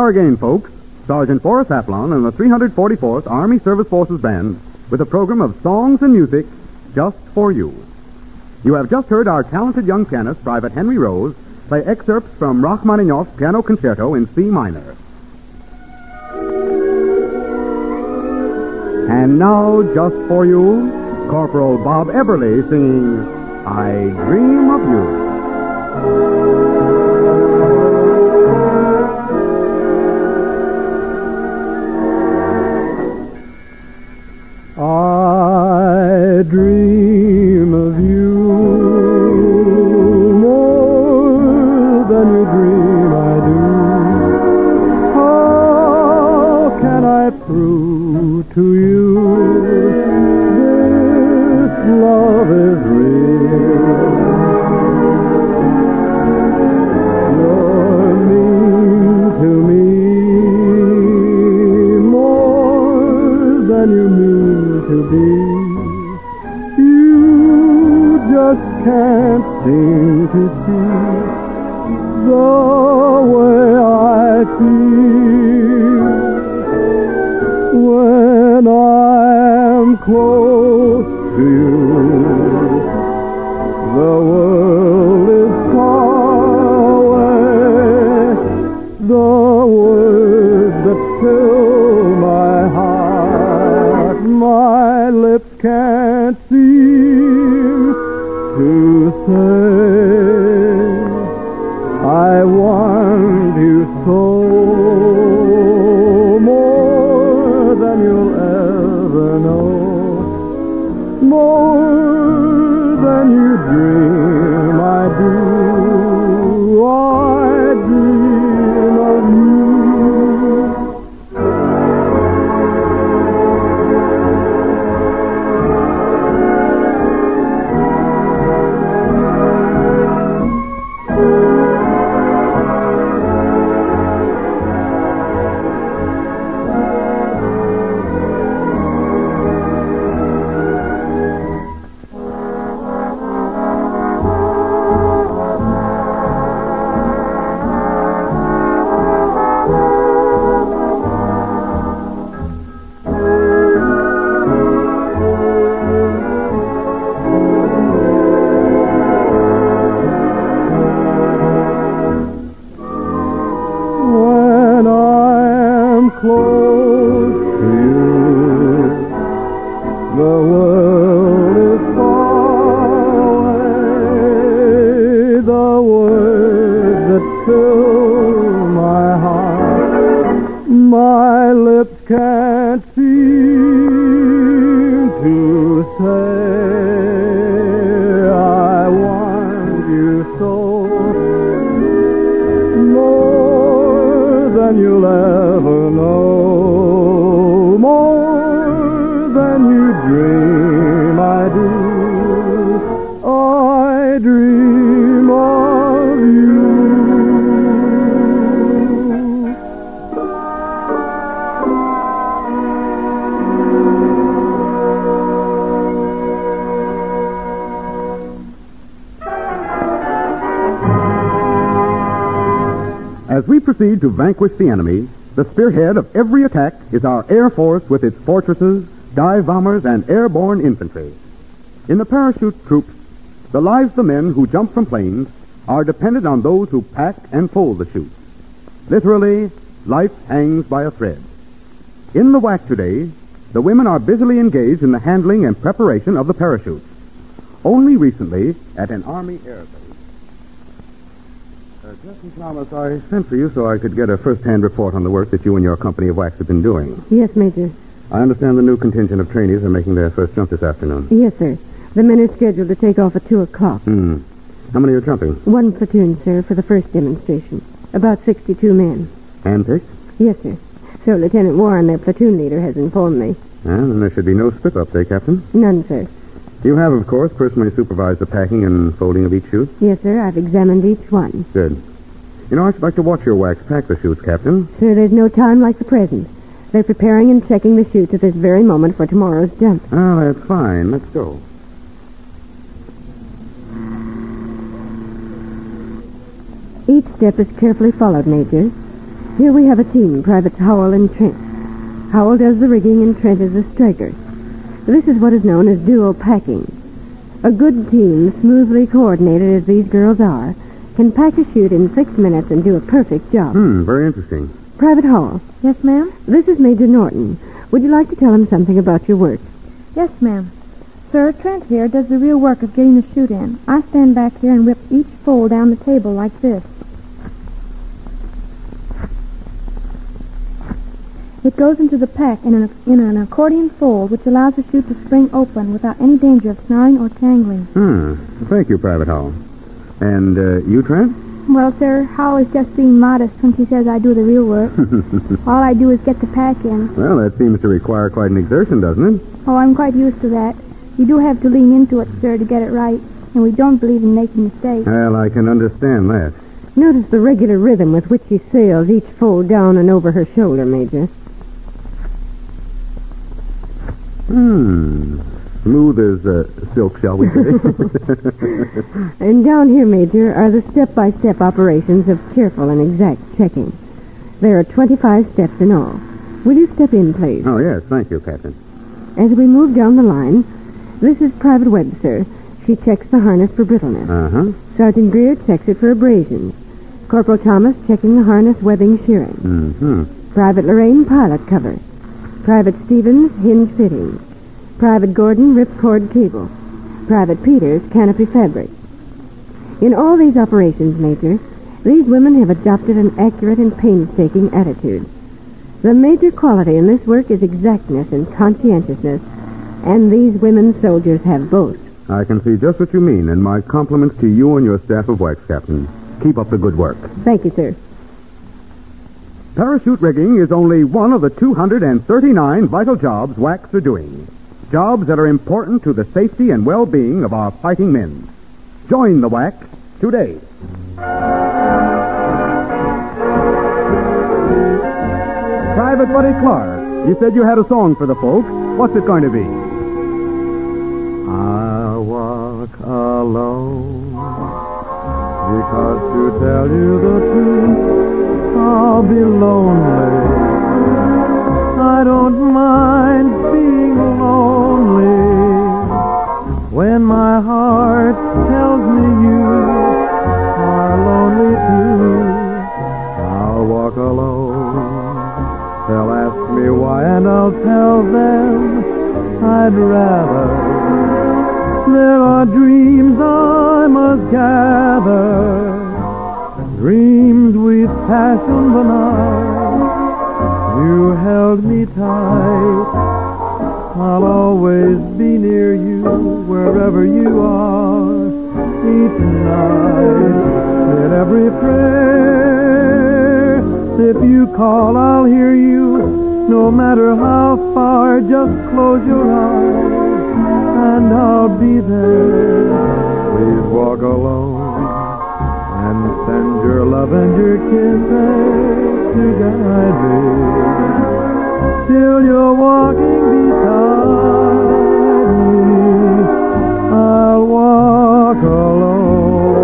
hour again, folks. Sergeant Forrest Aplon and the 344th Army Service Forces Band with a program of songs and music just for you. You have just heard our talented young pianist, Private Henry Rose, play excerpts from Rachmaninoff's Piano Concerto in C minor. And now, just for you, Corporal Bob Eberly singing, I Dream of You. I dream of you more than you dream I do. How can I prove to you this love is real? You're mean to me more than you mean to be. You just can't seem to see the way I feel when I'm close to you. The world is far away. The words that fill my heart, my lips can't seem to say. I want you so, more than you'll ever know, more than you dream I do. I dream of you. When I'm close to you, the world is far away. The words that fill my heart, my lips can't seem to say. I want you so, more than you'll ever know, more than you dream I do. I dream of you. As we proceed to vanquish the enemy, the spearhead of every attack is our Air Force with its fortresses, dive bombers, and airborne infantry. In the parachute troops, the lives of the men who jump from planes are dependent on those who pack and fold the chutes. Literally, life hangs by a thread. In the WAC today, the women are busily engaged in the handling and preparation of the parachutes. Only recently, at an Army air base, Justin Thomas, I sent for you so I could get a first-hand report on the work that you and your company of WACs have been doing. Yes, Major. I understand the new contingent of trainees are making their first jump this afternoon. Yes, sir. The men are scheduled to take off at 2 o'clock. How many are jumping? 1 platoon, sir, for the first demonstration. About 62 men. Handpicked? Yes, sir. So Lieutenant Warren, their platoon leader, has informed me. And then there should be no slip-ups, eh, Captain? None, sir. You have, of course, personally supervised the packing and folding of each chute? Yes, sir. I've examined each one. Good. You know, I should like to watch your WACs pack the chutes, Captain. Sir, there's no time like the present. They're preparing and checking the chutes at this very moment for tomorrow's jump. Oh, that's fine. Let's go. Each step is carefully followed, Major. Here we have a team, Privates Howell and Trent. Howell does the rigging and Trent is the striker. This is what is known as duo packing. A good team, smoothly coordinated as these girls are, can pack a chute in 6 minutes and do a perfect job. Very interesting. Private Howell. Yes, ma'am? This is Major Norton. Would you like to tell him something about your work? Yes, ma'am. Sir, Trent here does the real work of getting the chute in. I stand back here and whip each fold down the table like this. It goes into the pack in an accordion fold, which allows the chute to spring open without any danger of snarling or tangling. Thank you, Private Howell. And you, Trent? Well, sir, Howell is just being modest when she says I do the real work. All I do is get the pack in. Well, that seems to require quite an exertion, doesn't it? Oh, I'm quite used to that. You do have to lean into it, sir, to get it right, and we don't believe in making mistakes. Well, I can understand that. Notice the regular rhythm with which she sails each fold down and over her shoulder, Major. Smooth as silk, shall we say? And down here, Major, are the step-by-step operations of careful and exact checking. There are 25 steps in all. Will you step in, please? Oh, yes, thank you, Captain. As we move down the line, this is Private Webster. She checks the harness for brittleness. Sergeant Greer checks it for abrasions. Corporal Thomas checking the harness webbing shearing. Private Lorraine, pilot cover. Private Stevens, hinge fittings. Private Gordon, ripcord cable. Private Peters, canopy fabric. In all these operations, Major, these women have adopted an accurate and painstaking attitude. The major quality in this work is exactness and conscientiousness, and these women soldiers have both. I can see just what you mean, and my compliments to you and your staff of wax, Captain. Keep up the good work. Thank you, sir. Parachute rigging is only one of the 239 vital jobs WACs are doing. Jobs that are important to the safety and well-being of our fighting men. Join the WAC today. Private Buddy Clark, you said you had a song for the folks. What's it going to be? I walk alone because to tell you the truth, I'll be lonely. I don't mind being lonely when my heart tells me you are lonely too. I'll walk alone. They'll ask me why, and I'll tell them I'd rather. There are dreams I must gather, dreams we fashioned the night you held me tight. I'll always be near you wherever you are. Each night, in every prayer, if you call, I'll hear you. No matter how far, just close your eyes and I'll be there. Please walk alone and send your love and your kisses to guide me till you're walking beside me. I'll walk alone.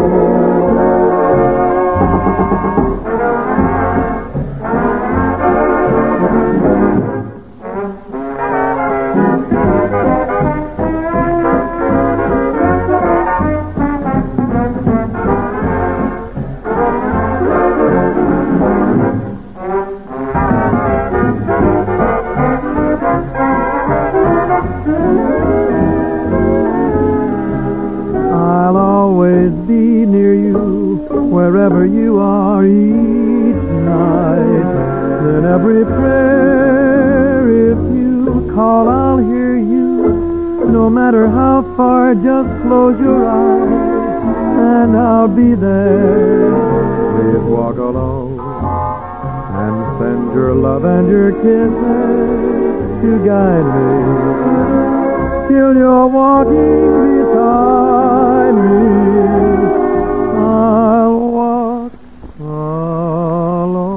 Wherever you are each night, in every prayer, if you call, I'll hear you. No matter how far, just close your eyes and I'll be there. Please walk alone and send your love and your kisses to guide me till you're walking beside me. I'll walk alone.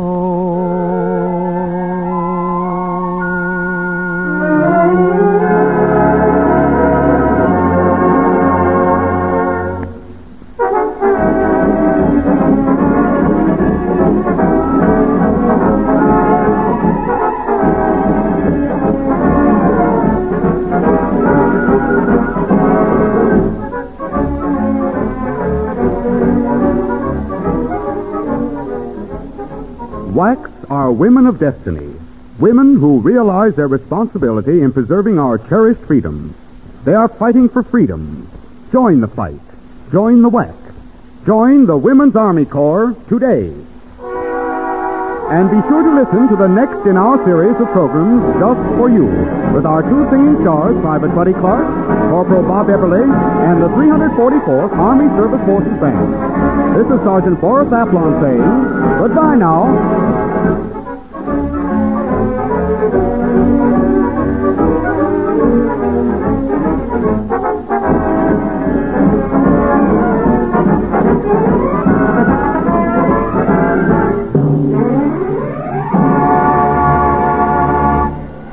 women of destiny, women who realize their responsibility in preserving our cherished freedoms. They are fighting for freedom. Join the fight. Join the WAC. Join the Women's Army Corps today. And be sure to listen to the next in our series of programs just for you, with our two singing stars, Private Buddy Clark, Corporal Bob Eberle, and the 344th Army Service Forces Band. This is Sergeant Forrest Aplon saying goodbye now.